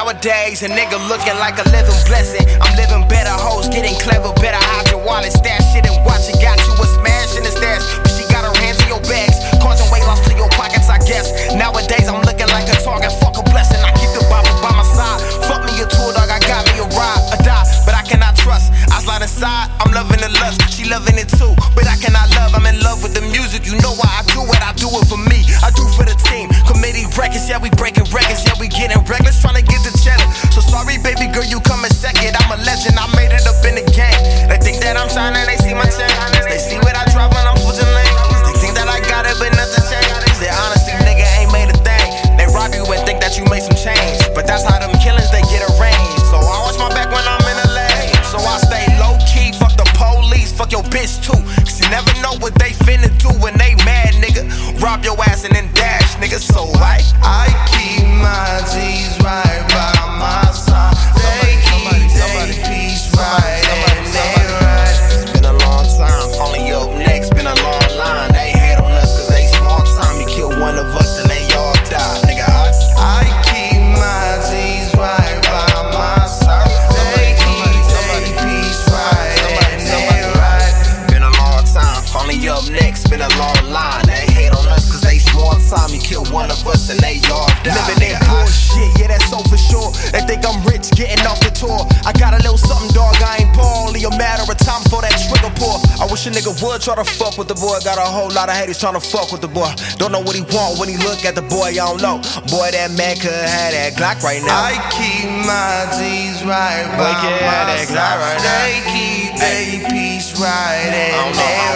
Nowadays, a nigga looking like a living blessing. I'm living better, hoes getting clever. Better hide your wallet, stash shit and watch it. Got you a smash in the stash, but she got her hands in your bags, causing weight loss to your pockets, I guess. Nowadays, I'm looking like a target. Fuck a blessing, I keep the Bible by my side. Fuck me a tour dog, I got me a ride or die, but I cannot trust. I slide inside, I'm loving the lust, she loving it too, but I cannot love. I'm in love with the music, you know why I do it. I do it for me, I do for the team. Committee records, yeah, we breaking records, yeah, we getting reckless, trying to get the cheddar. So sorry, baby girl, you coming second. I'm a legend, I made it up in the game. They think that I'm shining, they see my chain. They see what I drop when I'm switching lanes. They think that I got it, but nothing changed. They honestly, nigga, ain't made a thing. They rob you and think that you made some change, but that's how them killings, they get arranged. So I watch my back when I'm in the lane. So I stay low key, fuck the police, fuck your bitch too. Cause you never know what they finna do when they mad, nigga. Rob your ass and then dash, nigga. So I keep my G's right by my side. They keep their peace right and they right. It's been a long time, only up next, been a long line. They hate on us cause they small time. You kill one of us and they all die, nigga. I keep my G's right by my side. They keep their peace right and they right. Been a long time, only up next, been a long line. They hate on us cause they small time. You kill one of us and they all die. Living in bullshit, yeah, that's so for sure. They think I'm rich, getting off the tour. I got a little something, dog, I ain't poor. Only a matter of time for that trigger pull. I wish a nigga would try to fuck with the boy. Got a whole lot of haters trying to fuck with the boy. Don't know what he want when he look at the boy, I don't know. Boy, that man could have that Glock right now. I keep my G's right by my side. They keep their peace right and they